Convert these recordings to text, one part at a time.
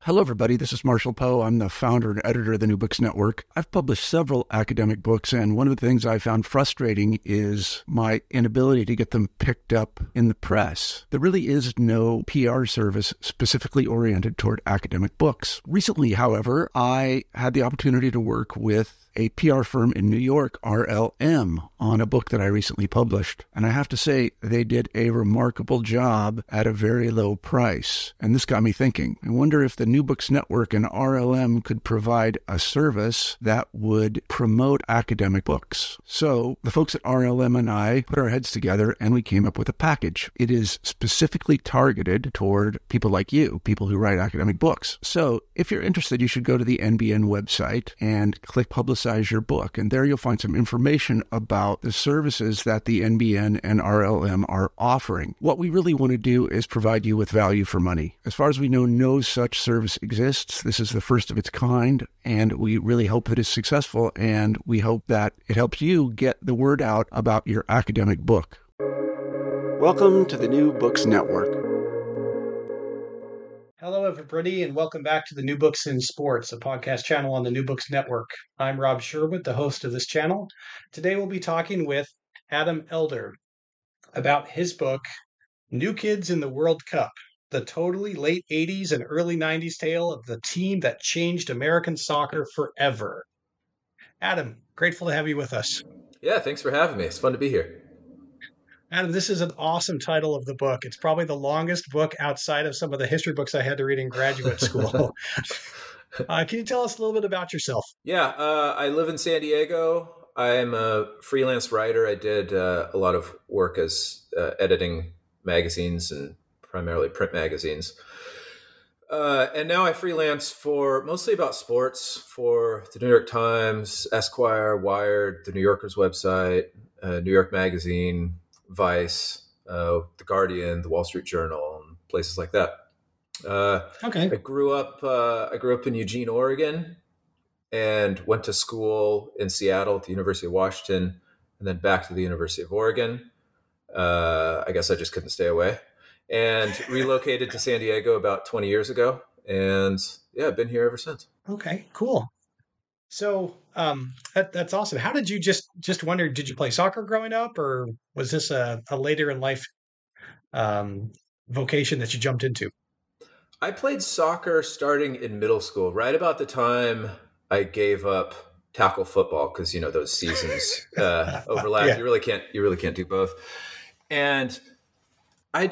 Hello, everybody. This is Marshall Poe. I'm the founder and editor of the New Books Network. I've published several academic books, and one of the things I found frustrating is my inability to get them picked up in the press. There really is no PR service specifically oriented toward academic books. Recently, however, I had the opportunity to work with a PR firm in New York, RLM, on a book that I recently published. And I have to say, they did a remarkable job at a very low price. And this got me thinking. I wonder if the New Books Network and RLM could provide a service that would promote academic books. So the folks at RLM and I put our heads together and we came up with a package. It is specifically targeted toward people like you, people who write academic books. So if you're interested, you should go to the NBN website and click Publicize Your Book. And there you'll find some information about the services that the NBN and RLM are offering. What we really want to do is provide you with value for money. As far as we know, no such service exists. This is the first of its kind, and we really hope that it's successful, and we hope that it helps you get the word out about your academic book. Welcome to the New Books Network. Hello, everybody, and welcome back to the New Books in Sports, a podcast channel on the New Books Network. I'm Rob Sherwood, the host of this channel. Today we'll be talking with Adam Elder about his book, New Kids in the World Cup, the totally late 80s and early 90s tale of the team that changed American soccer forever. Adam, grateful to have you with us. Yeah, thanks for having me. It's fun to be here. Adam, this is an awesome title of the book. It's probably the longest book outside of some of the history books I had to read in graduate school. Can you tell us a little bit about yourself? Yeah, I live in San Diego. I'm a freelance writer. I did a lot of work as editing magazines and primarily print magazines. And now I freelance for mostly about sports for the New York Times, Esquire, Wired, the New Yorker's website, New York Magazine, Vice, The Guardian, The Wall Street Journal, and places like that. Okay. I grew up in Eugene, Oregon, and went to school in Seattle at the University of Washington, and then back to the University of Oregon. I guess I just couldn't stay away, and relocated to San Diego about 20 years ago. And yeah, I've been here ever since. Okay, cool. So that's awesome. How did you just wonder, did you play soccer growing up, or was this a later in life vocation that you jumped into? I played soccer starting in middle school, right about the time I gave up tackle football, because those seasons overlap. Yeah. You really can't do both. And I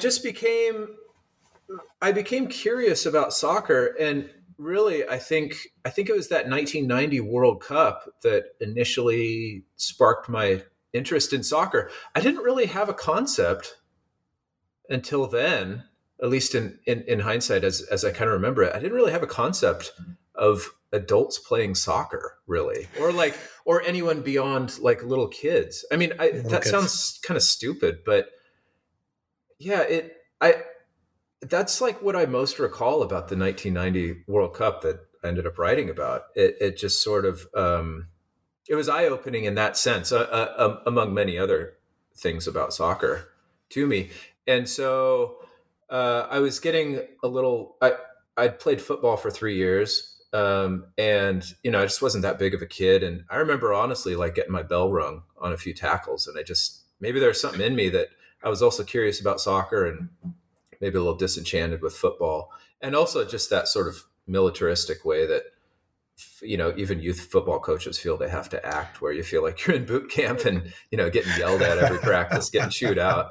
became curious about soccer, and really, I think it was that 1990 World Cup that initially sparked my interest in soccer. I didn't really have a concept until then, at least in hindsight, as I kind of remember it. I didn't really have a concept of adults playing soccer, really, or anyone beyond like little kids. I mean, that sounds kind of stupid, but yeah, that's like what I most recall about the 1990 World Cup that I ended up writing about. It just sort of, it was eye-opening in that sense, among many other things about soccer to me. And so I was getting I'd played football for 3 years, and I just wasn't that big of a kid. And I remember honestly like getting my bell rung on a few tackles, and maybe there was something in me that I was also curious about soccer, and maybe a little disenchanted with football, and also just that sort of militaristic way that, even youth football coaches feel they have to act, where you feel like you're in boot camp and, getting yelled at every practice, getting chewed out.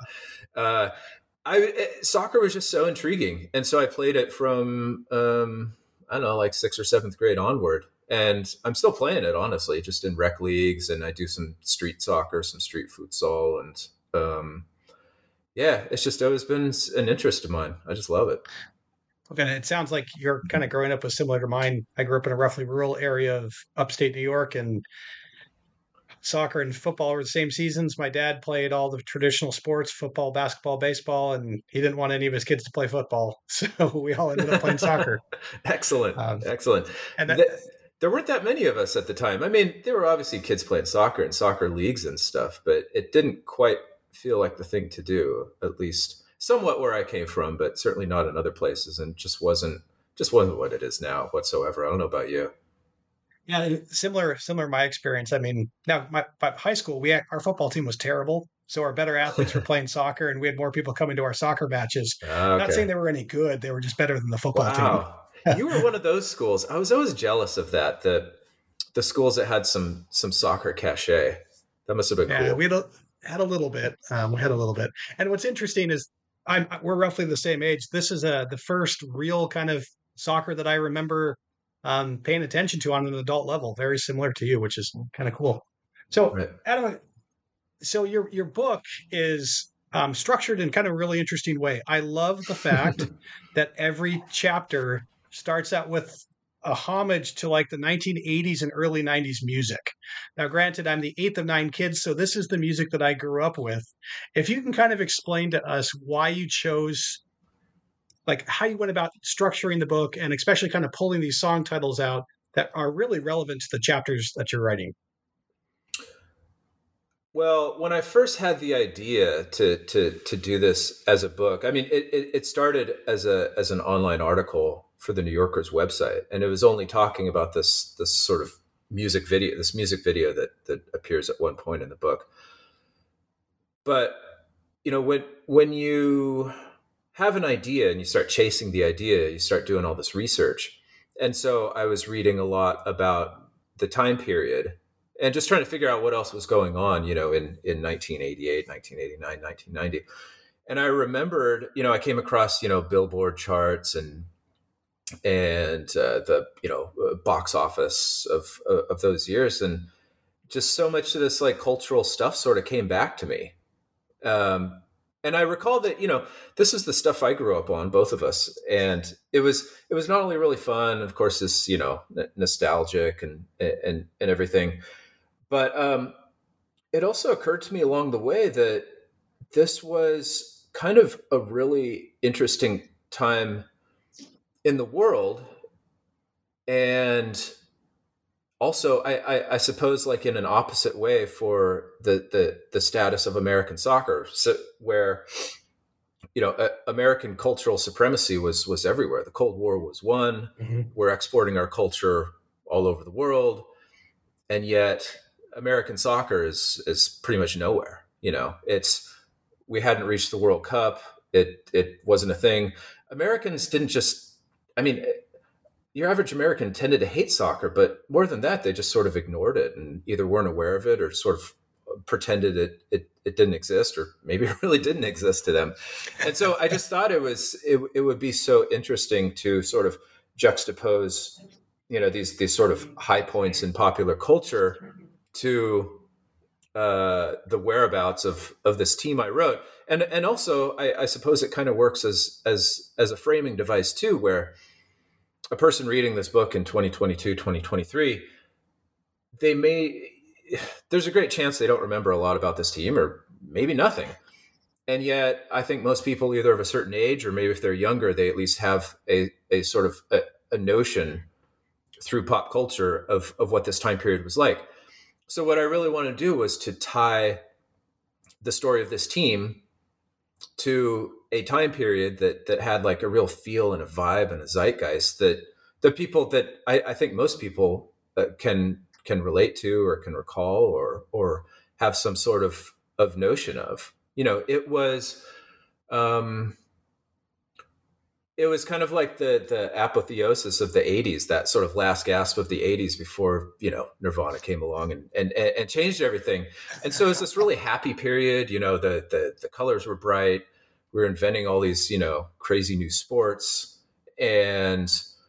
Soccer was just so intriguing. And so I played it from, like 6th or 7th grade onward. And I'm still playing it, honestly, just in rec leagues. And I do some street soccer, some street futsal, and, yeah, it's just always been an interest of mine. I just love it. Okay, it sounds like you're kind of growing up with similar to mine. I grew up in a roughly rural area of upstate New York, and soccer and football were the same seasons. My dad played all the traditional sports, football, basketball, baseball, and he didn't want any of his kids to play football. So we all ended up playing soccer. Excellent. And there weren't that many of us at the time. I mean, there were obviously kids playing soccer and soccer leagues and stuff, but it didn't quite feel like the thing to do, at least somewhat where I came from, but certainly not in other places, and just wasn't just wasn't what it is now whatsoever. I don't know about you. Yeah, and similar my experience. I mean, now my high school, our football team was terrible, so our better athletes were playing soccer, and we had more people coming to our soccer matches. Not saying Okay. they were any good; they were just better than the football team. Wow. You were one of those schools. I was always jealous of that. The schools that had some soccer cachet. That must have been Yeah, cool. had a little bit. We had a little bit. And what's interesting is we're roughly the same age. This is the first real kind of soccer that I remember paying attention to on an adult level. Very similar to you, which is kind of cool. So, Right. Adam, so your book is structured in kind of a really interesting way. I love the fact that every chapter starts out with a homage to like the 1980s and early 90s music. Now, granted, I'm the eighth of nine kids, so this is the music that I grew up with. If you can kind of explain to us why you chose, like how you went about structuring the book, and especially kind of pulling these song titles out that are really relevant to the chapters that you're writing. Well, when I first had the idea to do this as a book, I mean, it started as an online article for the New Yorker's website, and it was only talking about this sort of music video that appears at one point in the book. But when you have an idea and you start chasing the idea, you start doing all this research, and so I was reading a lot about the time period and just trying to figure out what else was going on, in 1988, 1989, 1990. And I remembered, I came across, Billboard charts and the, box office of those years. And just so much of this like cultural stuff sort of came back to me. And I recall that, this is the stuff I grew up on, both of us. And it was not only really fun, of course, this, nostalgic and everything, but it also occurred to me along the way that this was kind of a really interesting time in the world. And also, I suppose, like in an opposite way for the status of American soccer, so where American cultural supremacy was everywhere. The Cold War was won. Mm-hmm. We're exporting our culture all over the world, and yet American soccer is pretty much nowhere. We hadn't reached the World Cup. It wasn't a thing. Americans didn't just. I mean, your average American tended to hate soccer, but more than that, they just sort of ignored it and either weren't aware of it or sort of pretended it didn't exist, or maybe it really didn't exist to them. And so I just thought it would be so interesting to sort of juxtapose, these sort of high points in popular culture to the whereabouts of this team I wrote. And also I suppose it kind of works as a framing device too, where a person reading this book in 2022, 2023, there's a great chance they don't remember a lot about this team, or maybe nothing. And yet I think most people, either of a certain age, or maybe if they're younger, they at least have a sort of a notion through pop culture of what this time period was like. So what I really wanted to do was to tie the story of this team to a time period that had like a real feel and a vibe and a zeitgeist that the people that I think most people can relate to, or can recall, or have some sort of notion of. It was kind of like the apotheosis of the 80s, that sort of last gasp of the 80s before, Nirvana came along and changed everything. And so it's this really happy period. The colors were bright. We were inventing all these, crazy new sports, and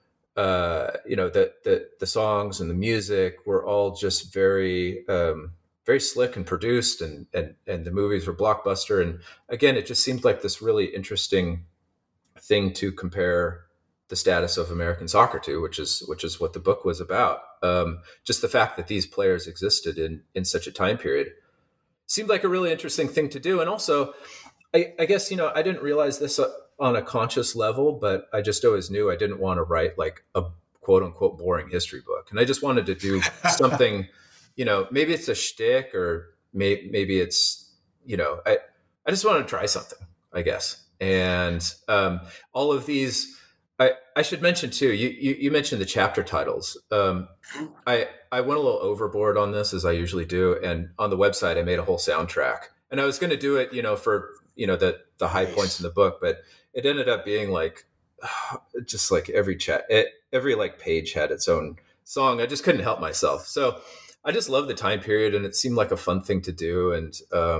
the songs and the music were all just very, very slick and produced, and the movies were blockbuster. And again, it just seemed like this really interesting thing to compare the status of American soccer to, which is what the book was about. Just the fact that these players existed in such a time period seemed like a really interesting thing to do. And also, I guess, I didn't realize this on a conscious level, but I just always knew I didn't want to write like a quote unquote boring history book. And I just wanted to do something, maybe it's a shtick, or maybe it's, I just wanted to try something, I guess. And all of these I should mention too, you mentioned the chapter titles. I went a little overboard on this, as I usually do. And on the website, I made a whole soundtrack, and I was going to do it, for, the high points in the book, but it ended up being like, just like every like page had its own song. I just couldn't help myself. So I just love the time period, and it seemed like a fun thing to do. And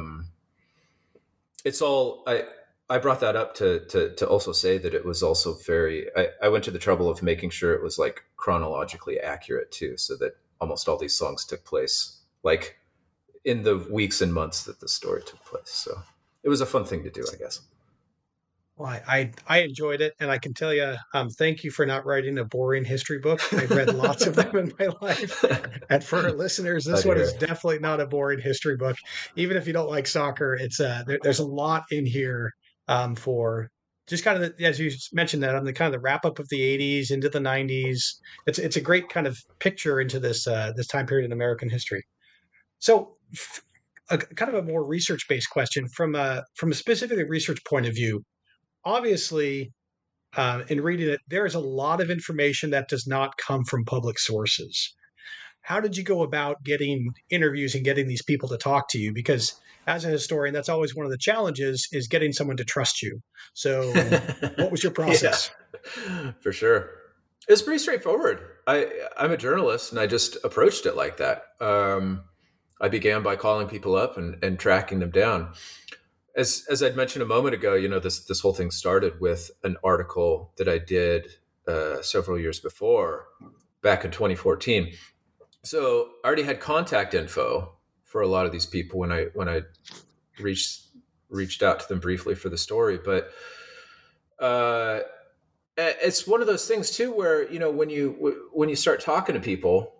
it's all, I brought that up to also say that it was also I went to the trouble of making sure it was like chronologically accurate too, so that almost all these songs took place like in the weeks and months that the story took place. So it was a fun thing to do, I guess. Well, I enjoyed it, and I can tell you, thank you for not writing a boring history book. I've read lots of them in my life, and for our listeners, this one is definitely not a boring history book. Even if you don't like soccer, it's there's a lot in here for just kind of as you mentioned that on the kind of the wrap up of the '80s into the '90s. It's a great kind of picture into this this time period in American history. So. Kind of a more research-based question from a specifically research point of view. Obviously, in reading it, there is a lot of information that does not come from public sources. How did you go about getting interviews and getting these people to talk to you? Because as a historian, that's always one of the challenges is getting someone to trust you. So what was your process? Yeah, for sure. It's pretty straightforward. I'm a journalist, and I just approached it like that. I began by calling people up and tracking them down. As I'd mentioned a moment ago, this whole thing started with an article that I did several years before, back in 2014. So I already had contact info for a lot of these people when I reached out to them briefly for the story. But it's one of those things too, where when you start talking to people,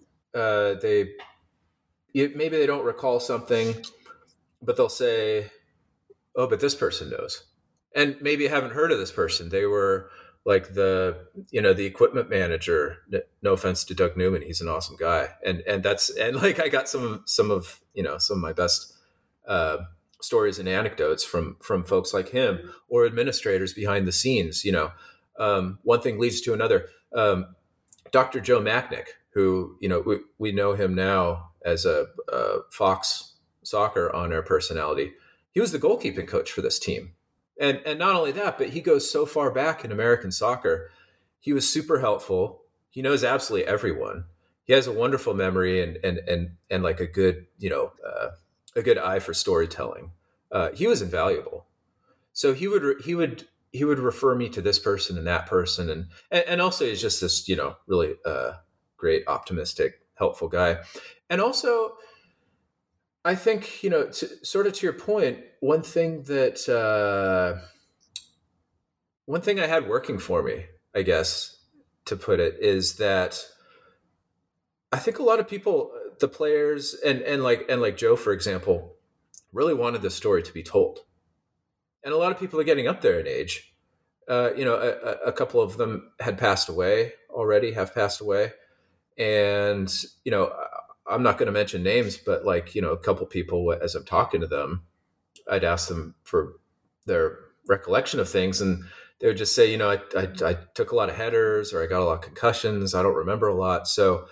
maybe they don't recall something, but they'll say, "Oh, but this person knows," and maybe I haven't heard of this person. They were like the equipment manager. No offense to Doug Newman, he's an awesome guy, and like I got some of my best stories and anecdotes from folks like him or administrators behind the scenes. One thing leads to another. Dr. Joe Machnick, who we know him now as a Fox Soccer on-air personality. He was the goalkeeping coach for this team. And not only that, but he goes so far back in American soccer. He was super helpful. He knows absolutely everyone. He has a wonderful memory and like a good, a good eye for storytelling. He was invaluable. So he would refer me to this person and that person. And also he's just this, really great, optimistic, helpful guy. And also, I think, sort of to your point, one thing I had working for me, I guess, to put it, is that I think a lot of people, the players and like Joe, for example, really wanted the story to be told. And a lot of people are getting up there in age. A couple of them have passed away. And, I'm not going to mention names, but like, a couple people, as I'm talking to them, I'd ask them for their recollection of things. And they would just say, I took a lot of headers, or I got a lot of concussions. I don't remember a lot. So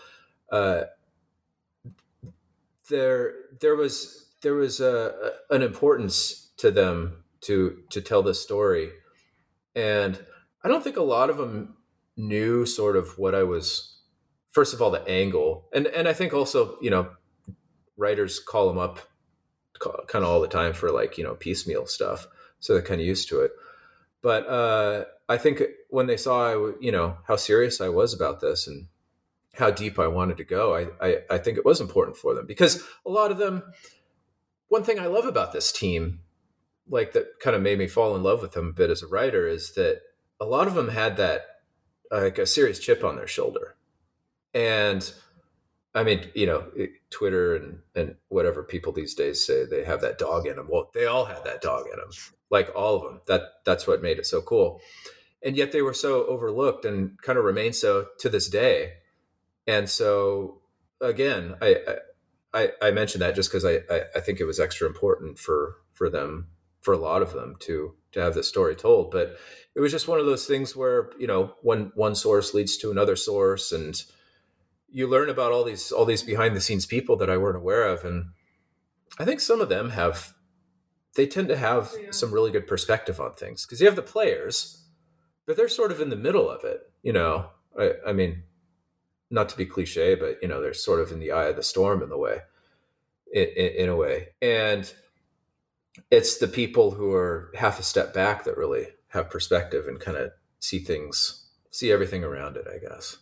there was an importance to them to tell this story. And I don't think a lot of them knew sort of what I was, first of all, the angle. And I think also, writers call them up kind of all the time for like, piecemeal stuff. So they're kind of used to it. But I think when they saw, how serious I was about this and how deep I wanted to go, I think it was important for them, because a lot of them, one thing I love about this team, like that kind of made me fall in love with them a bit as a writer, is that a lot of them had that, like a serious chip on their shoulder. And I mean, Twitter and whatever people these days say they have that dog in them. Well, they all had that dog in them, like all of them. That's what made it so cool. And yet they were so overlooked and kind of remain so to this day. And so again, I mentioned that just because I think it was extra important for them for a lot of them to have this story told. But it was just one of those things where, when one source leads to another source, and you learn about all these behind the scenes people that I weren't aware of. And I think some of them they tend to have some really good perspective on things, because you have the players, but they're sort of in the middle of it. I mean, not to be cliche, but they're sort of in the eye of the storm in a way. And it's the people who are half a step back that really have perspective and kind of see everything around it, I guess.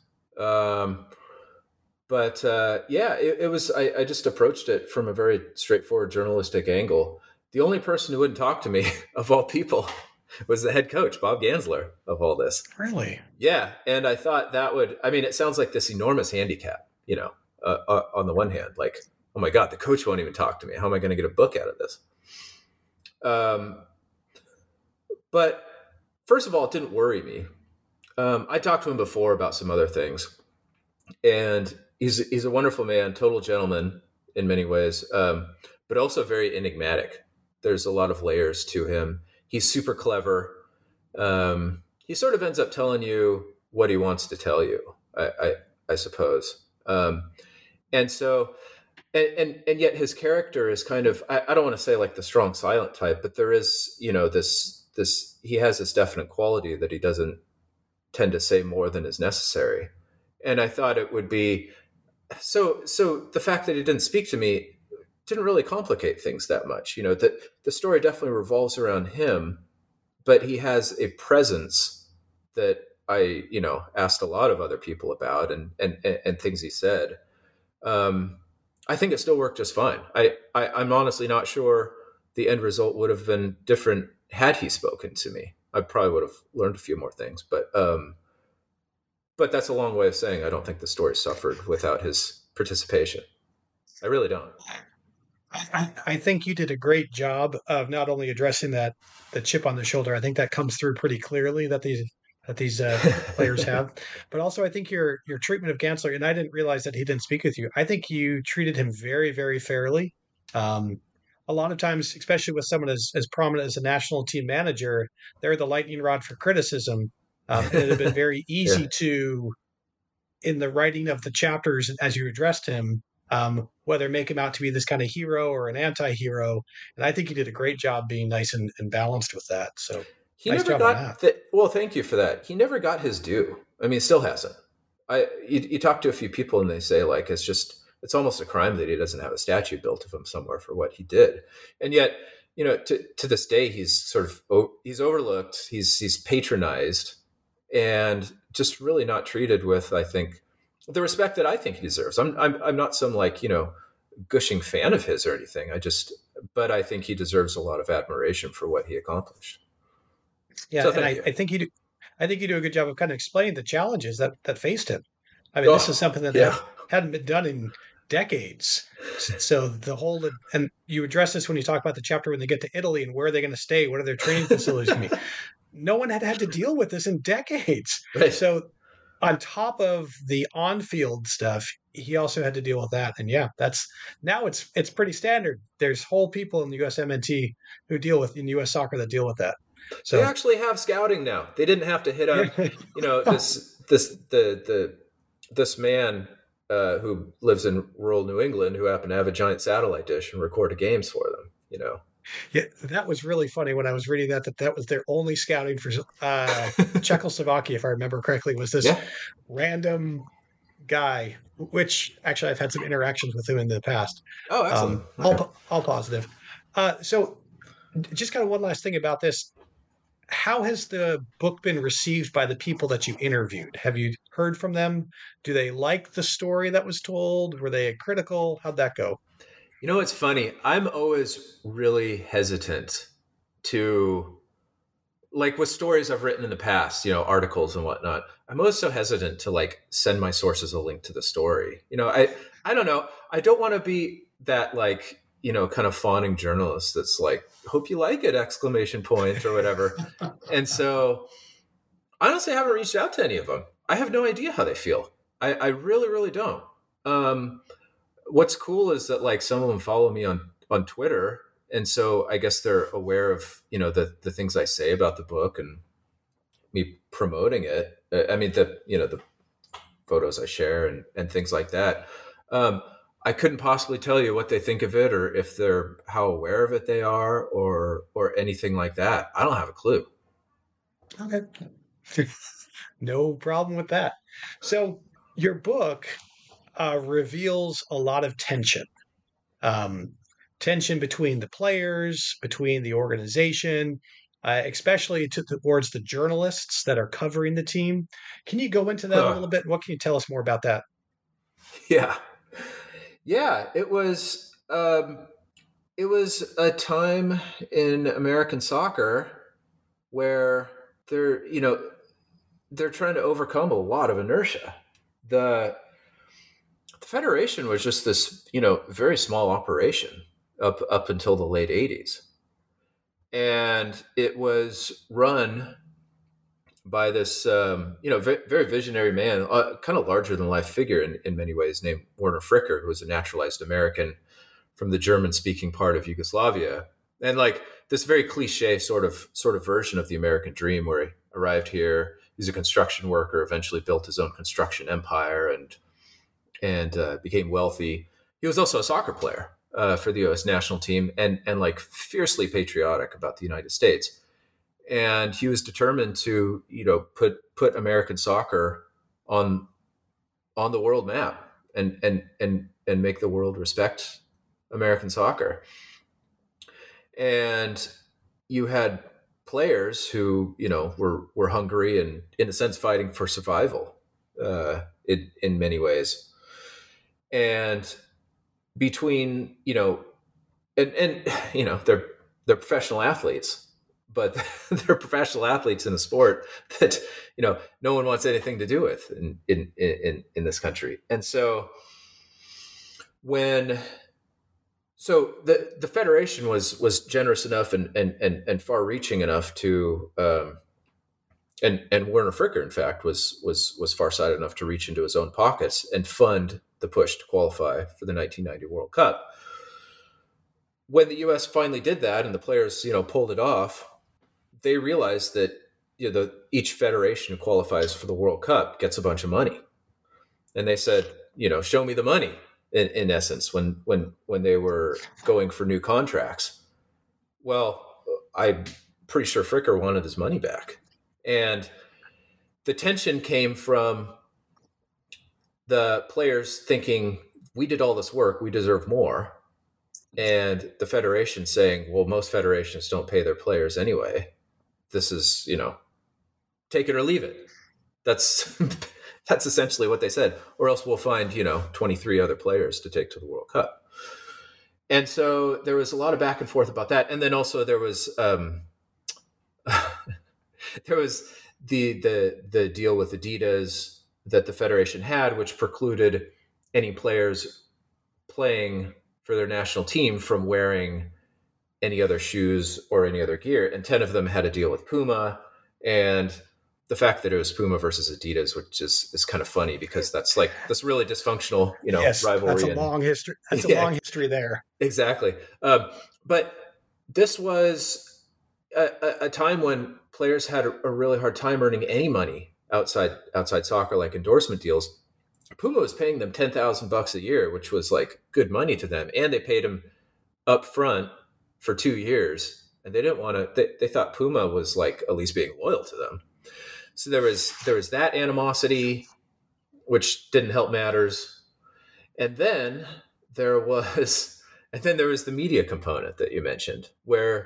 It was, I just approached it from a very straightforward journalistic angle. The only person who wouldn't talk to me, of all people, was the head coach, Bob Gansler, of all this. Really? Yeah. And I thought it sounds like this enormous handicap, on the one hand, like, oh my God, the coach won't even talk to me. How am I going to get a book out of this? But first of all, it didn't worry me. I talked to him before about some other things, and he's a wonderful man, total gentleman in many ways, but also very enigmatic. There's a lot of layers to him. He's super clever. He sort of ends up telling you what he wants to tell you, I suppose. And so, and yet his character is kind of, I don't want to say like the strong silent type, but there is, this, he has this definite quality that he doesn't tend to say more than is necessary. And I thought it would be, so the fact that he didn't speak to me didn't really complicate things that much. That the story definitely revolves around him, but he has a presence that I, asked a lot of other people about, and things he said. I think it still worked just fine. I'm honestly not sure the end result would have been different had he spoken to me. I probably would have learned a few more things, but that's a long way of saying I don't think the story suffered without his participation. I really don't. I think you did a great job of not only addressing the chip on the shoulder. I think that comes through pretty clearly that these players have, but also I think your treatment of Gansler, and I didn't realize that he didn't speak with you. I think you treated him very, very fairly. A lot of times, especially with someone as prominent as a national team manager, they're the lightning rod for criticism. And it had been very easy to, in the writing of the chapters as you addressed him, whether make him out to be this kind of hero or an anti-hero. And I think you did a great job being nice and balanced with that. So he nice never job got well, thank you for that. He never got his due. I mean, still hasn't. You talk to a few people and they say like, it's almost a crime that he doesn't have a statue built of him somewhere for what he did. And yet, to this day, he's he's overlooked, he's patronized, and just really not treated with, I think, the respect that I think he deserves. I'm not some gushing fan of his or anything. But I think he deserves a lot of admiration for what he accomplished. Yeah, so I think you do a good job of kind of explaining the challenges that faced him. I mean, this is something that hadn't been done in decades. So and you address this when you talk about the chapter when they get to Italy and where are they going to stay, what are their training facilities going to be. No one had to deal with this in decades. Right. So on top of the on-field stuff, he also had to deal with that. And now it's pretty standard. There's whole people in the USMNT who deal with in US soccer that deal with that. So they actually have scouting now. They didn't have to hit up, this man who lives in rural New England who happened to have a giant satellite dish and record games for them. Yeah, that was really funny when I was reading that was their only scouting for Czechoslovakia, if I remember correctly, was this random guy, which actually I've had some interactions with him in the past. Oh, excellent. All positive. So just kind of one last thing about this. How has the book been received by the people that you interviewed? Have you heard from them? Do they like the story that was told? Were they critical? How'd that go? It's funny. I'm always really hesitant to, like with stories I've written in the past, articles and whatnot. I'm always so hesitant to send my sources a link to the story. I don't know. I don't want to be that kind of fawning journalist that's like, hope you like it, ! Or whatever. And so honestly, I haven't reached out to any of them. I have no idea how they feel. I really, really don't. What's cool is that some of them follow me on Twitter And so I guess they're aware of, the things I say about the book and me promoting it. I mean, the photos I share and things like that. I couldn't possibly tell you what they think of it, or if they're how aware of it they are, or anything like that. I don't have a clue. Okay. No problem with that. So your book reveals a lot of tension. Um, Tension between the players, between the organization, especially towards the journalists that are covering the team. Can you go into that a little bit? What can you tell us more about that? Yeah. Yeah, it was a time in American soccer where they're trying to overcome a lot of inertia. The Federation was just this, very small operation up until the late 80s. And it was run by this, very visionary man, kind of larger than life figure in many ways, named Werner Fricker, who was a naturalized American from the German-speaking part of Yugoslavia, and like this very cliche sort of version of the American dream, where he arrived here, he's a construction worker, eventually built his own construction empire, and became wealthy. He was also a soccer player for the U.S. national team, and like fiercely patriotic about the United States. And he was determined to, put American soccer on the world map and make the world respect American soccer. And you had players who, were hungry and, in a sense, fighting for survival in many ways. And between, they're professional athletes, but they're professional athletes in a sport that, no one wants anything to do with in this country. And so the Federation was generous enough and far reaching enough to, and Werner Fricker, in fact, was farsighted enough to reach into his own pockets and fund the push to qualify for the 1990 World Cup. When the U.S. finally did that and the players, pulled it off, they realized that each federation who qualifies for the World Cup gets a bunch of money, and they said, show me the money. In essence, when they were going for new contracts, well, I'm pretty sure Fricker wanted his money back, and the tension came from the players thinking, we did all this work, we deserve more. And the federation saying, well, most federations don't pay their players anyway. This is, take it or leave it. That's essentially what they said. Or else we'll find, 23 other players to take to the World Cup. And so there was a lot of back and forth about that. And then also there was there was the deal with Adidas that the federation had, which precluded any players playing for their national team from wearing any other shoes or any other gear. And 10 of them had a deal with Puma. And the fact that it was Puma versus Adidas, which is kind of funny because that's like this really dysfunctional, yes, rivalry. That's a long history. That's a long history there. Exactly. But this was a time when players had a really hard time earning any money outside soccer, like endorsement deals. Puma was paying them $10,000 a year, which was like good money to them. And they paid them up front for 2 years. And they didn't want to, they thought Puma was like at least being loyal to them. So there was that animosity, which didn't help matters. And then there was the media component that you mentioned, where,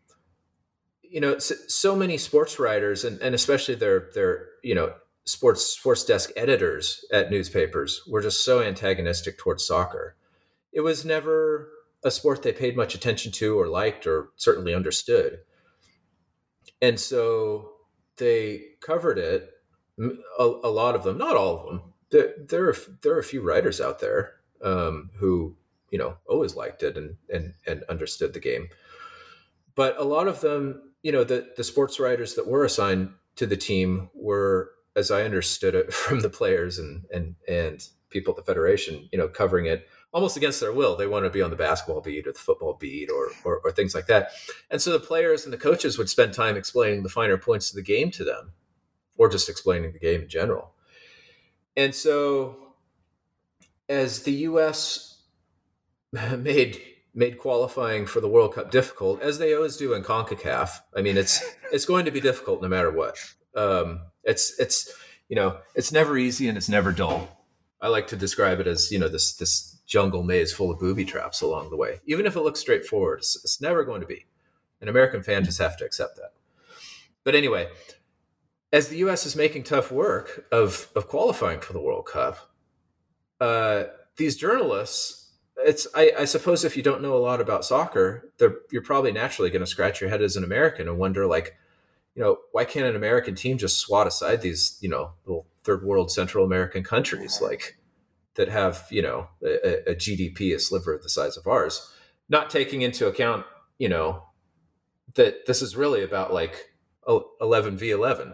so many sports writers and especially their sports desk editors at newspapers were just so antagonistic towards soccer. It was never a sport they paid much attention to or liked or certainly understood. And so they covered it, a lot of them, not all of them. There are a few writers out there who, always liked it and understood the game. But a lot of them, the sports writers that were assigned to the team were, as I understood it from the players and people at the federation, covering it, almost against their will. They want to be on the basketball beat or the football beat or things like that. And so the players and the coaches would spend time explaining the finer points of the game to them, or just explaining the game in general. And so as the U.S. made qualifying for the World Cup difficult, as they always do in CONCACAF, I mean, it's going to be difficult no matter what. It's never easy and it's never dull. I like to describe it as, this jungle maze full of booby traps along the way. Even if it looks straightforward, it's never going to be. An American fan just have to accept that. But anyway, as the U.S. is making tough work of qualifying for the World Cup, these journalists, I suppose if you don't know a lot about soccer, you're probably naturally going to scratch your head as an American and wonder, like, why can't an American team just swat aside these, little third world Central American countries like that have, a GDP, a sliver of the size of ours, not taking into account, that this is really about like 11 v 11,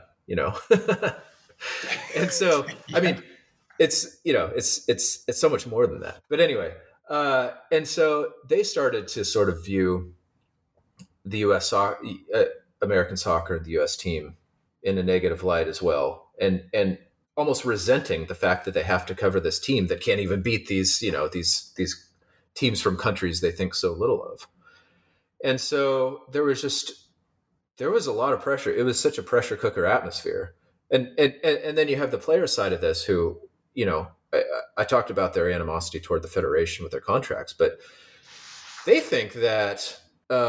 and so, I mean, it's so much more than that. But anyway, and so they started to sort of view the U.S. American soccer, the U.S. team, in a negative light as well, and almost resenting the fact that they have to cover this team that can't even beat these teams from countries they think so little of. And so there was a lot of pressure. It was such a pressure cooker atmosphere. And then you have the player side of this who, I talked about their animosity toward the federation with their contracts, but they think that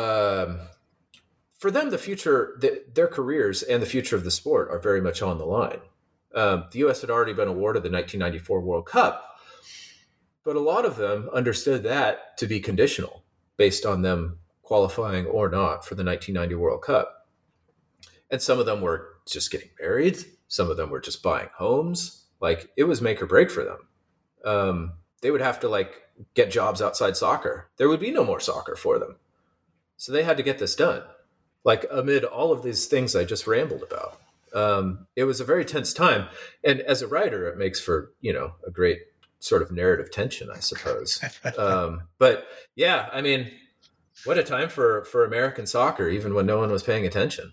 for them, the future, their careers and the future of the sport are very much on the line. The U.S. had already been awarded the 1994 World Cup, but a lot of them understood that to be conditional based on them qualifying or not for the 1990 World Cup. And some of them were just getting married. Some of them were just buying homes. Like, it was make or break for them. They would have to get jobs outside soccer. There would be no more soccer for them. So they had to get this done. Amid all of these things I just rambled about. It was a very tense time. And as a writer, it makes for, a great sort of narrative tension, I suppose. But yeah, I mean, what a time for American soccer, even when no one was paying attention.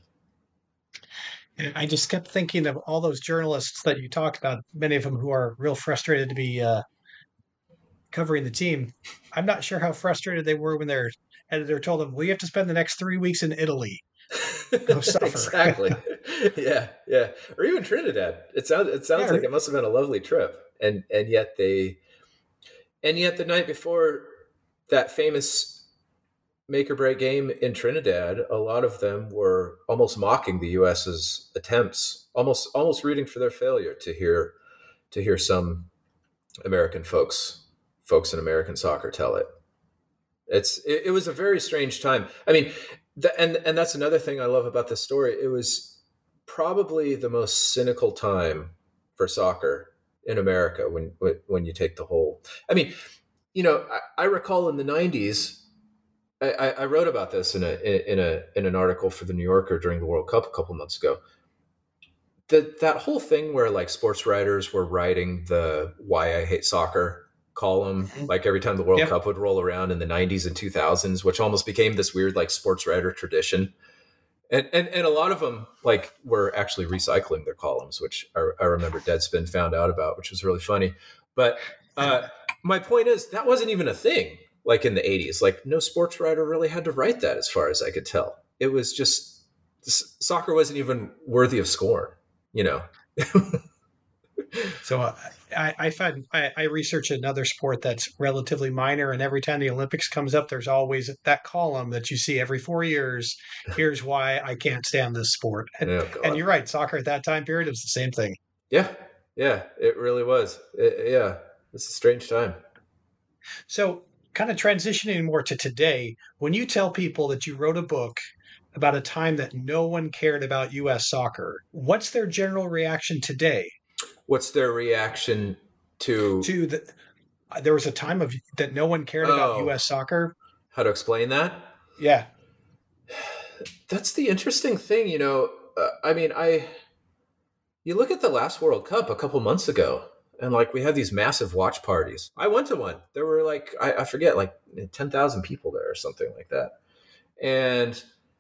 And I just kept thinking of all those journalists that you talked about, many of them who are real frustrated to be covering the team. I'm not sure how frustrated they were when their editor told them, well, you have to spend the next 3 weeks in Italy. Go suffer. Exactly. Yeah. Or even Trinidad. It sounds like it must have been a lovely trip. And yet the night before that famous make or break game in Trinidad, a lot of them were almost mocking the US's attempts, almost rooting for their failure to hear some American folks in American soccer tell it. It was a very strange time. I mean, and that's another thing I love about this story. It was probably the most cynical time for soccer in America when you take the whole. I mean, I recall in the 90s. I wrote about this in an article for the New Yorker during the World Cup a couple months ago. That whole thing where sports writers were writing the "Why I Hate Soccer" column, every time the World Cup would roll around in the 90s and 2000s, which almost became this weird sports writer tradition. And a lot of them were actually recycling their columns, which I remember Deadspin found out about, which was really funny. But my point is that wasn't even a thing. In the 80s, no sports writer really had to write that, as far as I could tell. It was just, soccer wasn't even worthy of scorn, So I research another sport that's relatively minor, and every time the Olympics comes up, there's always that column that you see every 4 years. Here's why I can't stand this sport. And you're right, soccer at that time period, it was the same thing. Yeah, it really was. It's a strange time. So, kind of transitioning more to today, when you tell people that you wrote a book about a time that no one cared about U.S. soccer, what's their general reaction today? What's their reaction to there was a time that no one cared about U.S. soccer? How to explain that? Yeah. That's the interesting thing, you look at the last World Cup a couple months ago. And like we had these massive watch parties. I went to one. There were like I forget, like 10,000 people there or something like that. And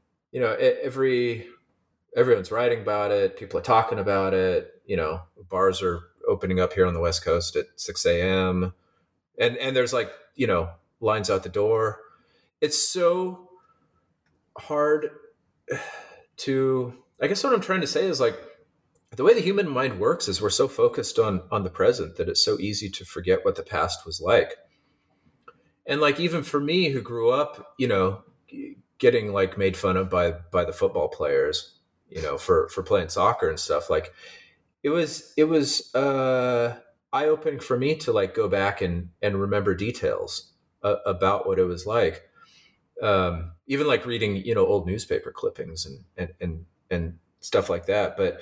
everyone's writing about it. People are talking about it. Bars are opening up here on the West Coast at 6 a.m. And there's like, lines out the door. It's so hard to, I guess what I'm trying to say is like, the way the human mind works is we're so focused on the present that it's so easy to forget what the past was like. And like, even for me who grew up, getting like made fun of by the football players, for playing soccer and stuff, like it was eye-opening for me to like go back and remember details about what it was like. Even like reading, old newspaper clippings and stuff like that. But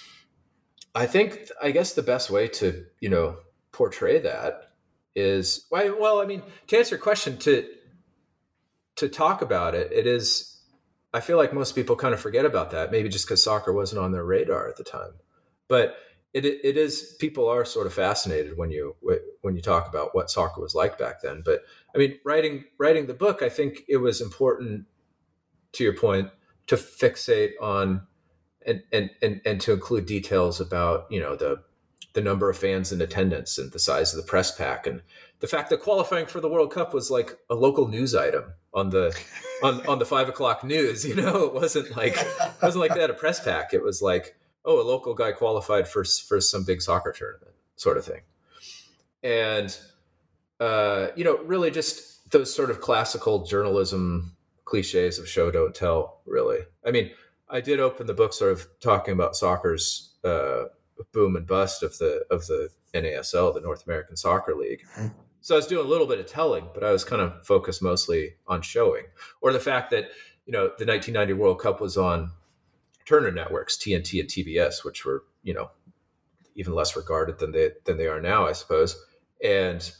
I guess the best way to, portray that is, well, I mean, to answer your question, to talk about it, it is, I feel like most people kind of forget about that, maybe just because soccer wasn't on their radar at the time. But it is, people are sort of fascinated when you talk about what soccer was like back then. But I mean, writing the book, I think it was important, to your point, to fixate on and to include details about, the number of fans in attendance and the size of the press pack, and the fact that qualifying for the World Cup was like a local news item on the 5 o'clock news. It wasn't like they had a press pack. It was like, oh, a local guy qualified for some big soccer tournament sort of thing. And, really just those sort of classical journalism cliches of show, don't tell, really. I mean, I did open the book sort of talking about soccer's boom and bust of the NASL, the North American Soccer League. So I was doing a little bit of telling, but I was kind of focused mostly on showing, or the fact that, the 1990 World Cup was on Turner networks, TNT and TBS, which were, even less regarded than they are now, I suppose. And,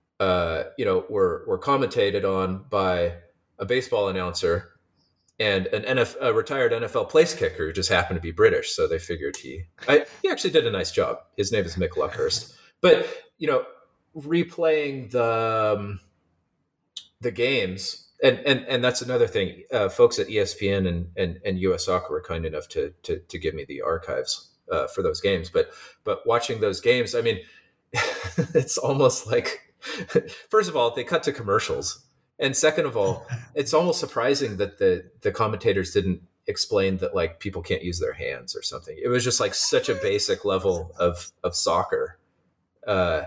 were commentated on by a baseball announcer and a retired NFL place kicker who just happened to be British. So they figured he actually did a nice job. His name is Mick Luckhurst. But, replaying the games, and that's another thing. Folks at ESPN and US Soccer were kind enough to give me the archives for those games. But watching those games, I mean, it's almost like, first of all, they cut to commercials. And second of all, it's almost surprising that the commentators didn't explain that like people can't use their hands or something. It was just like such a basic level of soccer that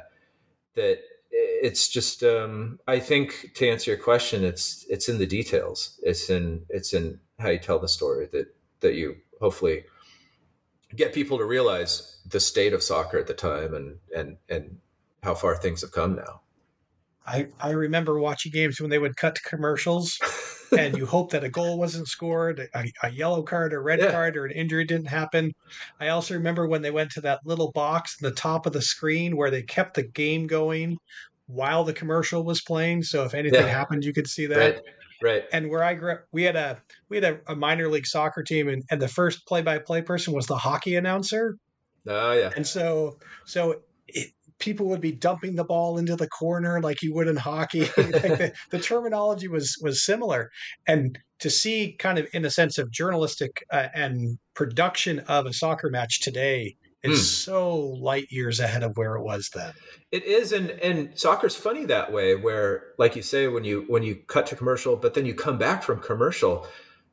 it's just, I think, to answer your question, it's in the details. It's in how you tell the story that you hopefully get people to realize the state of soccer at the time and how far things have come now. I remember watching games when they would cut to commercials and you hope that a goal wasn't scored, a yellow card, a red card, or an injury didn't happen. I also remember when they went to that little box in the top of the screen where they kept the game going while the commercial was playing. So if anything happened, you could see that. Right. And where I grew up, we had a minor league soccer team, and the first play-by-play person was the hockey announcer. Oh yeah. And so people would be dumping the ball into the corner like you would in hockey. Like the terminology was similar. And to see kind of in a sense of journalistic and production of a soccer match today, it's so light years ahead of where it was then. It is. And soccer's funny that way, where, like you say, when you cut to commercial, but then you come back from commercial,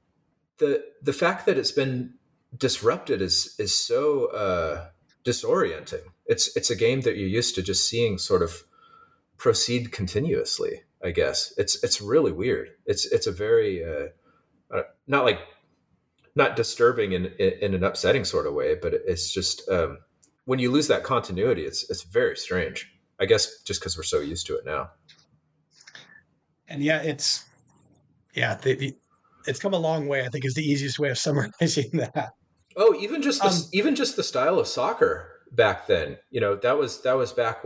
the fact that it's been disrupted is so disorienting. It's a game that you're used to just seeing sort of proceed continuously, I guess. It's really weird. It's a very not disturbing in an upsetting sort of way, but it's just when you lose that continuity, it's very strange. I guess just because we're so used to it now. And it's come a long way, I think, is the easiest way of summarizing that. Oh, even just the style of soccer back then, that was back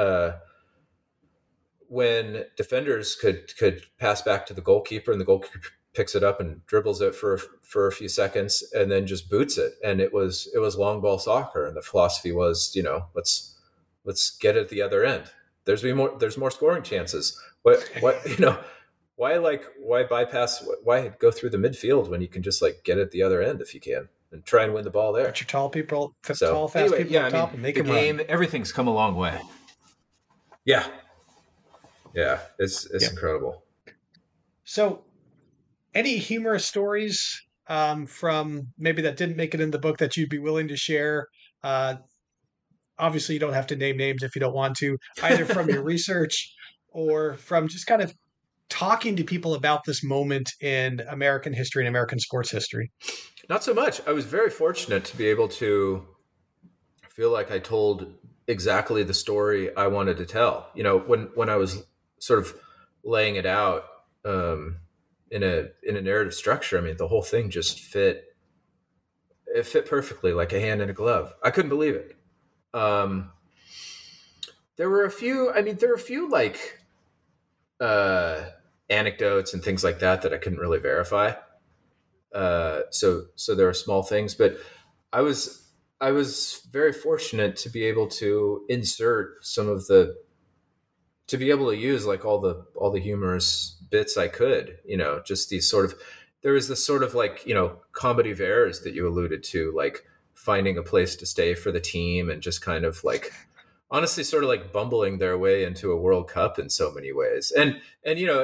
when defenders could pass back to the goalkeeper, and the goalkeeper picks it up and dribbles it for a few seconds and then just boots it. And it was long ball soccer. And the philosophy was, let's get it at the other end. There's more scoring chances. What why bypass? Why go through the midfield when you can just like get it at the other end if you can and try and win the ball there? Put your tall, fast Anyway, people up top and make the them game, run. everything's come a long way. Yeah, it's incredible. So, any humorous stories from maybe that didn't make it in the book that you'd be willing to share? Obviously, you don't have to name names if you don't want to, either from your research or from just kind of talking to people about this moment in American history and American sports history. Not so much. I was very fortunate to be able to feel like I told exactly the story I wanted to tell. You know, when I was sort of laying it out in a narrative structure, I mean, the whole thing just fit. It fit perfectly, like a hand in a glove. I couldn't believe it. There were a few like anecdotes and things like that I couldn't really verify. So there are small things, but I was very fortunate to be able to insert to be able to use like all the humorous bits I could, you know, just these sort of, there was this sort of like, you know, comedy of errors that you alluded to, like finding a place to stay for the team and just kind of like, honestly, sort of like bumbling their way into a World Cup in so many ways. And you know,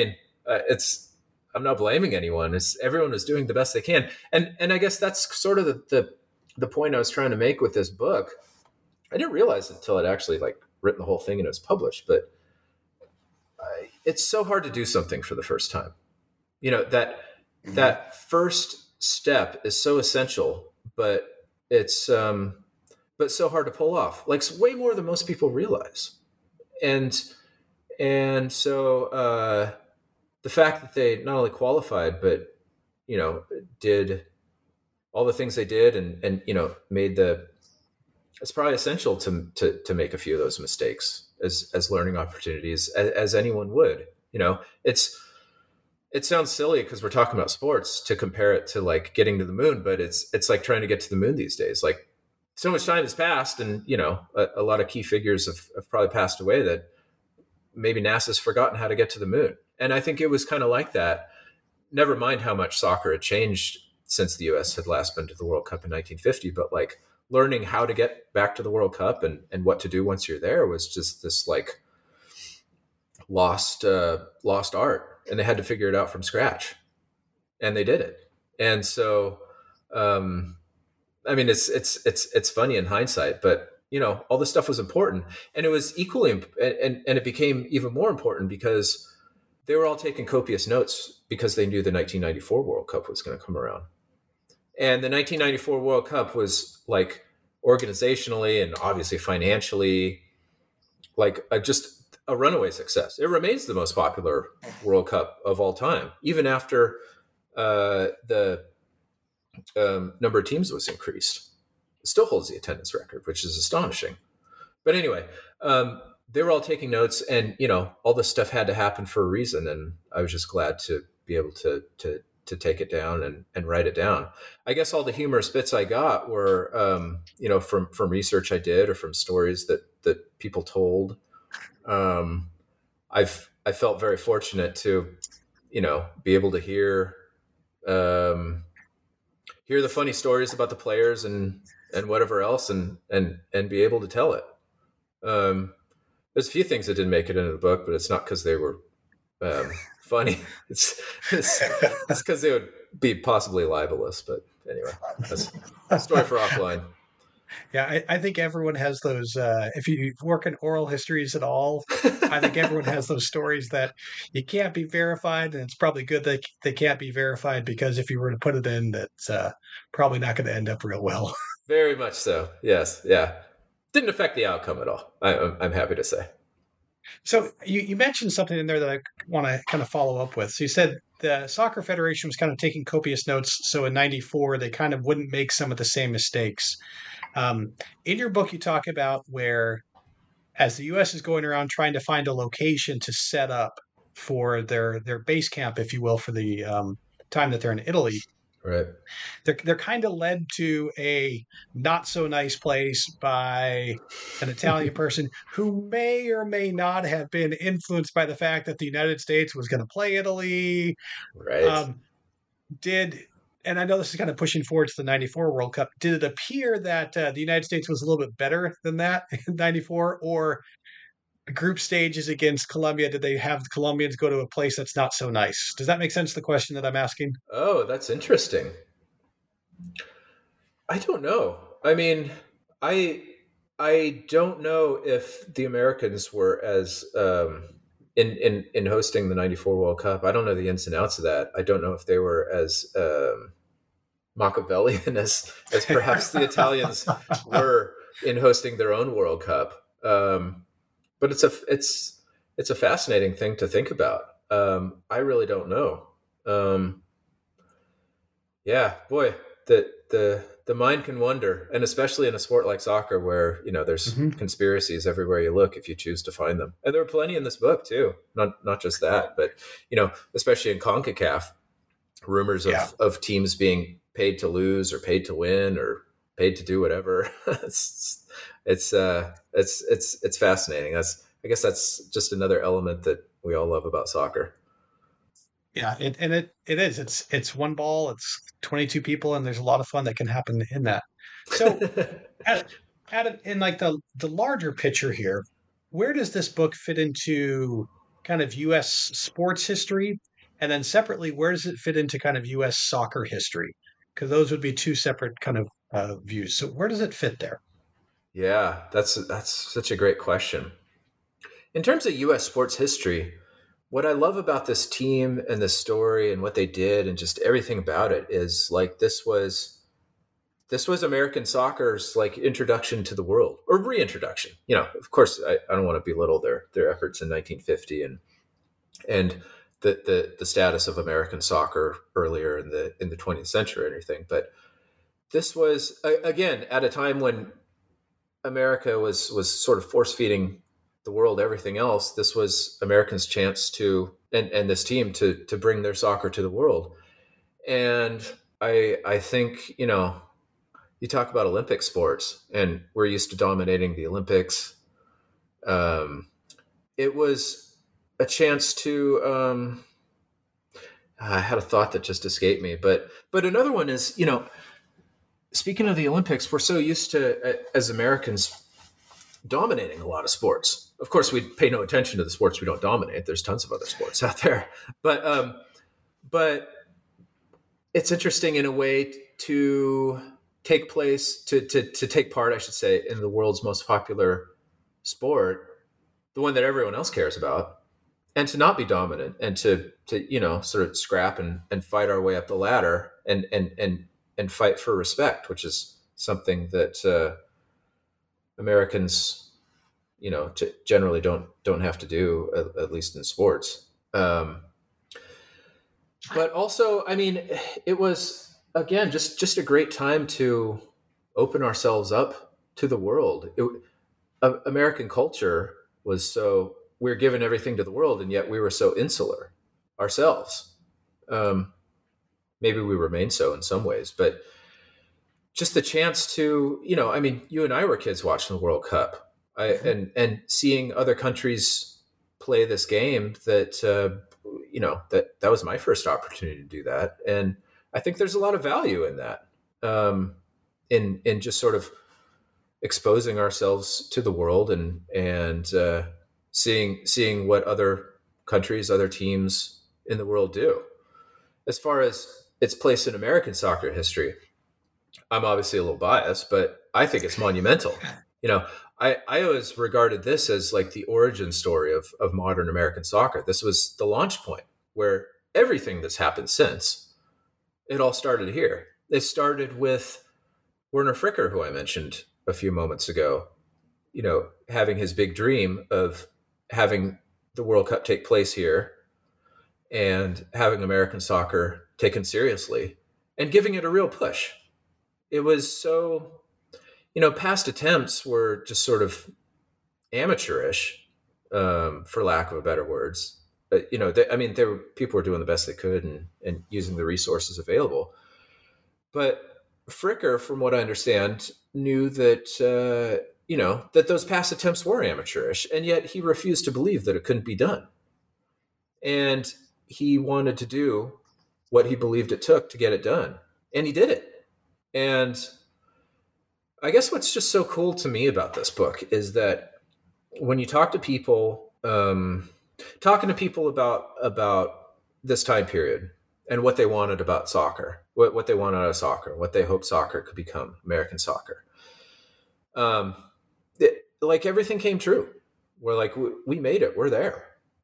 I'm not blaming anyone. Everyone was doing the best they can. And I guess that's sort of the point I was trying to make with this book. I didn't realize it until I'd actually like written the whole thing and it was published, but it's so hard to do something for the first time. You know, that first step is so essential, but it's, but so hard to pull off, like way more than most people realize. And so the fact that they not only qualified, but, you know, did all the things they did and you know, it's probably essential to make a few of those mistakes as learning opportunities as anyone would, you know. It sounds silly because we're talking about sports to compare it to like getting to the moon, but it's like trying to get to the moon these days. Like, so much time has passed and, you know, a lot of key figures have probably passed away that maybe NASA's forgotten how to get to the moon. And I think it was kind of like that. Never mind how much soccer had changed since the US had last been to the World Cup in 1950, but like learning how to get back to the World Cup and what to do once you're there was just this like lost art. And they had to figure it out from scratch. And they did it. And so, I mean, it's funny in hindsight, but you know, all this stuff was important, and it was equally, and it became even more important because they were all taking copious notes because they knew the 1994 World Cup was going to come around, and the 1994 World Cup was like organizationally and obviously financially, like just a runaway success. It remains the most popular World Cup of all time, even after the number of teams was increased. It still holds the attendance record, which is astonishing. But anyway, they were all taking notes, and you know, all this stuff had to happen for a reason. And I was just glad to be able to take it down and write it down. I guess all the humorous bits I got were, you know, from research I did or from stories that people told. I felt very fortunate to, you know, be able to hear the funny stories about the players and whatever else and be able to tell it. There's a few things that didn't make it into the book, but it's not because they were funny. It's because they would be possibly libelous. But anyway, that's a story for offline. Yeah, I think everyone has those. If you work in oral histories at all, I think everyone has those stories that you can't be verified, and it's probably good that they can't be verified because if you were to put it in, that's probably not going to end up real well. Very much so. Yes. Yeah. Didn't affect the outcome at all. I'm happy to say. So you mentioned something in there that I want to kind of follow up with. So you said the Soccer Federation was kind of taking copious notes, so in '94 they kind of wouldn't make some of the same mistakes. In your book, you talk about where, as the U.S. is going around trying to find a location to set up for their base camp, if you will, for the time that they're in Italy, Right. They're kind of led to a not so nice place by an Italian person who may or may not have been influenced by the fact that the United States was going to play Italy. Right. Um, did and I know this is kind of pushing forward to the 94 World Cup. Did it appear that the United States was a little bit better than that in 94? Or group stages against Colombia, did they have the Colombians go to a place that's not so nice? Does that make sense, the question that I'm asking? Oh, that's interesting. I don't know. I mean, I I don't know if the Americans were as in hosting the '94 World Cup. I don't know the ins and outs of that. I don't know if they were as Machiavellian as perhaps the Italians were in hosting their own World Cup. But it's a fascinating thing to think about. I really don't know. Yeah, boy, the mind can wonder, and especially in a sport like soccer, where there's Hmm. conspiracies everywhere you look if you choose to find them. And there are plenty in this book too. Not just that, but especially in CONCACAF, rumors Yeah. of teams being paid to lose or paid to win or paid to do whatever. It's fascinating. I guess that's just another element that we all love about soccer. Yeah, it is. It's one ball. It's 22 people, and there's a lot of fun that can happen in that. So, at, in like the larger picture here, where does this book fit into kind of U.S. sports history, and then separately, where does it fit into kind of U.S. soccer history? Because those would be two separate kind of views. So, where does it fit there? Yeah, that's such a great question. In terms of U.S. sports history, what I love about this team and this story and what they did and just everything about it is like this was American soccer's like introduction to the world or reintroduction. Of course, I don't want to belittle their efforts in 1950 and the status of American soccer earlier in the 20th century or anything, but this was again at a time when America was sort of force feeding the world everything else. This was Americans' chance to and this team to bring their soccer to the world. And I think you talk about Olympic sports, and we're used to dominating the Olympics. It was a chance to. I had a thought that just escaped me, but another one is speaking of the Olympics, we're so used to as Americans dominating a lot of sports. Of course, we pay no attention to the sports we don't dominate. There's tons of other sports out there, but it's interesting in a way to take place to take part, I should say, in the world's most popular sport, the one that everyone else cares about, and to not be dominant and to sort of scrap and fight our way up the ladder and fight for respect, which is something that Americans, generally don't have to do, at least in sports. But also, I mean, it was again just a great time to open ourselves up to the world. American culture was so we're given everything to the world, and yet we were so insular ourselves. Maybe we remain so in some ways, but just the chance to, I mean, you and I were kids watching the World Cup, and seeing other countries play this game that, that was my first opportunity to do that. And I think there's a lot of value in that, in just sort of exposing ourselves to the world and seeing what other countries, other teams in the world do. As far as its place in American soccer history, I'm obviously a little biased, but I think it's monumental. I always regarded this as like the origin story of modern American soccer. This was the launch point where everything that's happened since, it all started here. It started with Werner Fricker, who I mentioned a few moments ago, having his big dream of having the World Cup take place here and having American soccer taken seriously and giving it a real push. It was so, past attempts were just sort of amateurish, for lack of a better words. But, people were doing the best they could and using the resources available. But Fricker, from what I understand, knew that that those pass attempts were amateurish, and yet he refused to believe that it couldn't be done. And he wanted to do what he believed it took to get it done, and he did it. And I guess what's just so cool to me about this book is that when you talk to people, talking to people about this time period and what they wanted about soccer, what they wanted out of soccer, what they hoped soccer could become, American soccer. Like everything came true. We're like, we made it. We're there.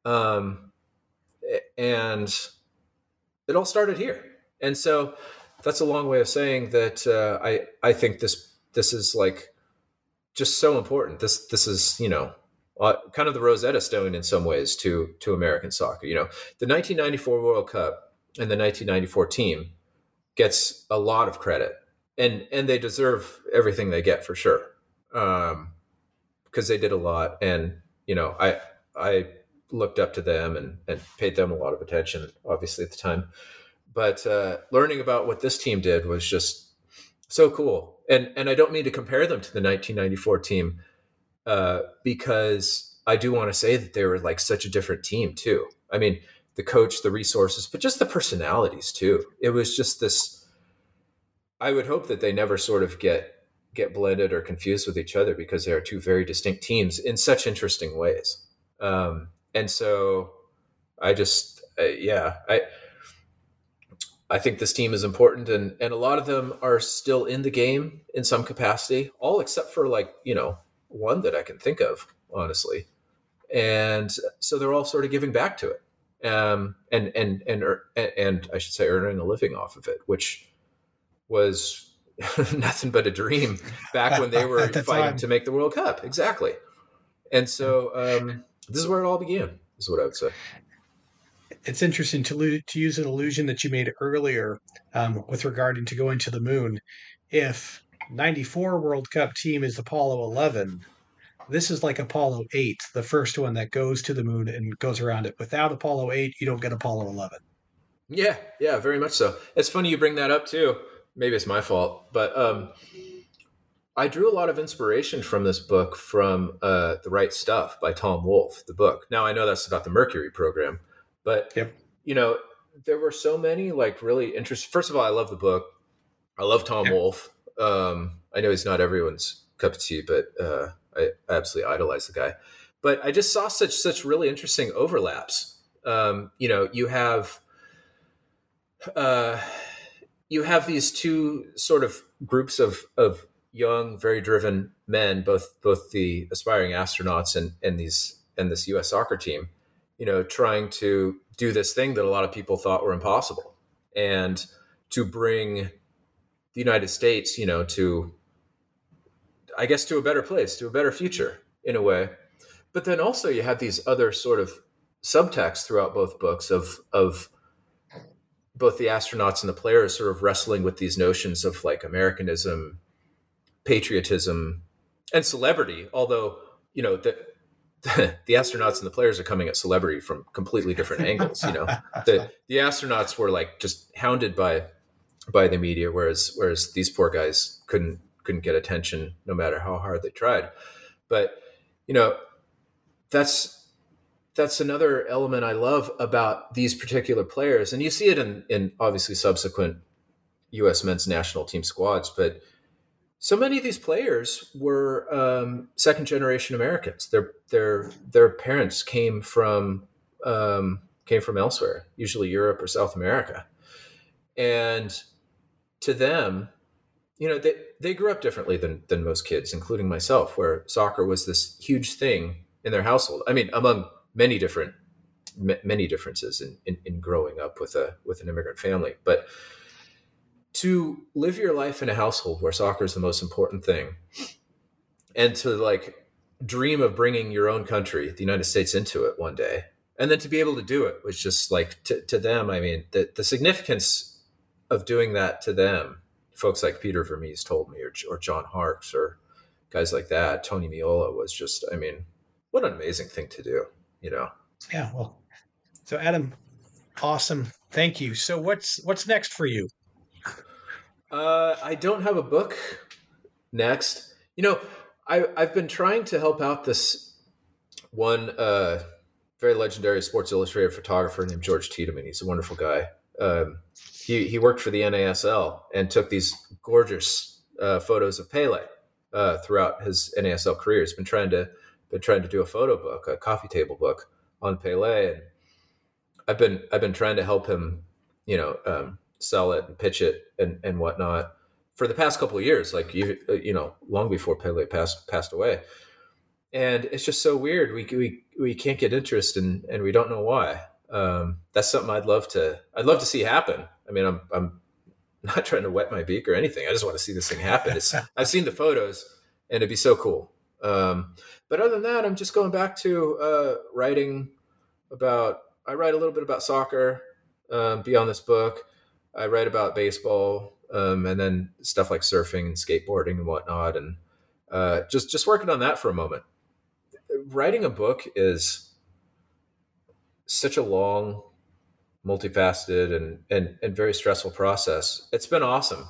And it all started here. And so that's a long way of saying that I think this is like just so important. This is, kind of the Rosetta Stone in some ways to American soccer. The 1994 World Cup and the 1994 team gets a lot of credit, and they deserve everything they get for sure, because they did a lot. And I looked up to them and paid them a lot of attention, obviously at the time. But learning about what this team did was just so cool. And I don't mean to compare them to the 1994 team, because I do want to say that they were like such a different team too. I mean, the coach, the resources, but just the personalities too. It was just this. I would hope that they never sort of get blended or confused with each other, because they are two very distinct teams in such interesting ways. And so I just, I think this team is important, and a lot of them are still in the game in some capacity, all except for one that I can think of, honestly. And so they're all sort of giving back to it. And I should say earning a living off of it, which was nothing but a dream back when they were fighting to make the World Cup. Exactly. And so this is where it all began, is what I would say. It's interesting to use an allusion that you made earlier with regarding to going to the moon. If 94 World Cup team is Apollo 11, this is like Apollo 8, the first one that goes to the moon and goes around it. Without Apollo 8, you don't get Apollo 11. Yeah, very much so. It's funny you bring that up too. Maybe it's my fault, but I drew a lot of inspiration from this book from The Right Stuff by Tom Wolfe, the book. Now, I know that's about the Mercury program, but, Yep. There were so many like really interesting. First of all, I love the book. I love Tom Wolfe. I know he's not everyone's cup of tea, but I absolutely idolize the guy. But I just saw such really interesting overlaps. You have these two sort of groups of young, very driven men, both the aspiring astronauts and this U.S. soccer team, trying to do this thing that a lot of people thought were impossible, and to bring the United States, to a better place, to a better future in a way. But then also you have these other sort of subtexts throughout both books of both the astronauts and the players sort of wrestling with these notions of like Americanism, patriotism, and celebrity. Although, the astronauts and the players are coming at celebrity from completely different angles. The astronauts were like just hounded by the media, whereas these poor guys couldn't get attention no matter how hard they tried. But that's another element I love about these particular players, and you see it in obviously subsequent U.S. men's national team squads. But so many of these players were second generation Americans. Their parents came from elsewhere, usually Europe or South America, and to them, they grew up differently than most kids, including myself, where soccer was this huge thing in their household. I mean, among many differences in growing up with an immigrant family, but to live your life in a household where soccer is the most important thing, and to like dream of bringing your own country, the United States, into it one day, and then to be able to do it was just like to them. I mean, the significance of doing that to them, folks like Peter Vermees told me, or John Harkes, or guys like that, Tony Meola, was just, I mean, what an amazing thing to do, Yeah. Well, so Adam, awesome. Thank you. So what's next for you? I don't have a book next. You know, I've been trying to help out this one very legendary Sports Illustrated photographer named George Tiedemann. He's a wonderful guy. He worked for the NASL and took these gorgeous photos of Pele throughout his NASL career. He's been trying to do a photo book, a coffee table book on Pele, and I've been trying to help him, sell it and pitch it and whatnot for the past couple of years, like long before Pele passed away. And it's just so weird. We can't get interest and we don't know why. That's something I'd love to see happen. I mean, I'm not trying to wet my beak or anything. I just want to see this thing happen. I've seen the photos and it'd be so cool. But other than that, I'm just going back to writing about. I write a little bit about soccer beyond this book. I write about baseball and then stuff like surfing and skateboarding and whatnot, and just working on that for a moment. Writing a book is such a long, multifaceted and very stressful process. It's been awesome,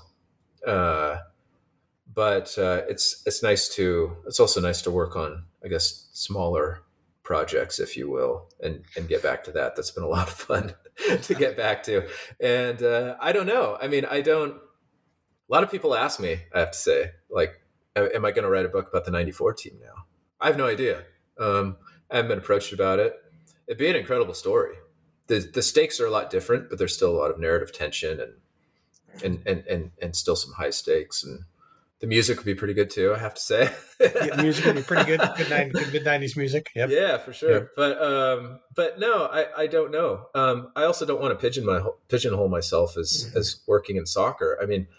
but it's nice to. It's also nice to work on, I guess, smaller projects, if you will, and get back to that. That's been a lot of fun to get back to. And I don't know. I mean, a lot of people ask me, I have to say, like, am I going to write a book about the 94 team now? I have no idea. I haven't been approached about it. It'd be an incredible story. The stakes are a lot different, but there's still a lot of narrative tension and still some high stakes, and the music would be pretty good too, I have to say. Yeah, music would be pretty good. Good mid 90s music. Yep. Yeah, for sure. Yep. But no, I don't know. I also don't want to pigeonhole myself as working in soccer. I mean,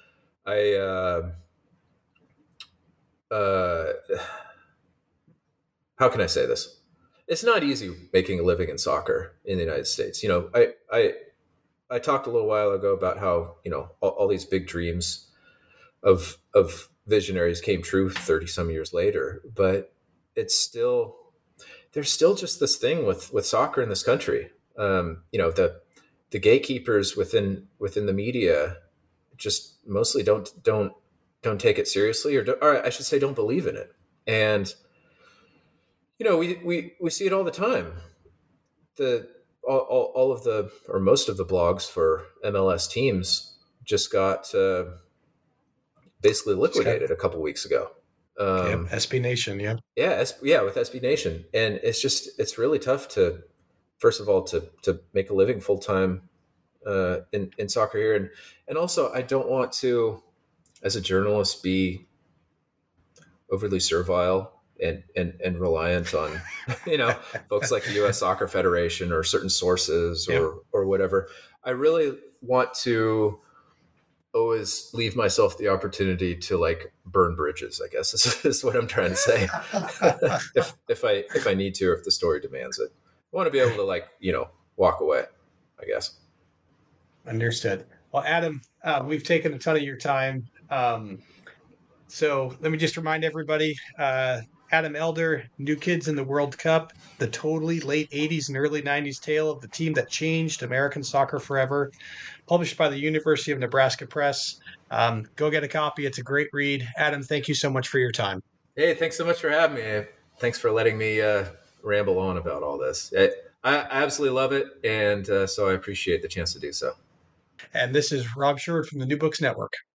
how can I say this? It's not easy making a living in soccer in the United States. You know, I talked a little while ago about how, all these big dreams of visionaries came true 30 some years later, but there's still just this thing with soccer in this country. The gatekeepers within the media just mostly don't take it seriously, or I should say, don't believe in it. And we see it all the time. All of the, or most of the blogs for MLS teams just got basically liquidated a couple weeks ago. SB Nation, yeah. Yeah, with SB Nation. And it's really tough to, first of all, to make a living full time in soccer here. And also, I don't want to, as a journalist, be overly servile and reliant on, folks like the U.S. Soccer Federation or certain sources or whatever. I really want to always leave myself the opportunity to, like, burn bridges, I guess is what I'm trying to say. if I need to, or if the story demands it, I want to be able to, like, walk away, I guess. Understood. Well, Adam, we've taken a ton of your time. So let me just remind everybody, Adam Elder, New Kids in the World Cup, the totally late 80s and early 90s tale of the team that changed American soccer forever, published by the University of Nebraska Press. Go get a copy. It's a great read. Adam, thank you so much for your time. Hey, thanks so much for having me. Thanks for letting me ramble on about all this. I absolutely love it, and so I appreciate the chance to do so. And this is Rob Sherwood from the New Books Network.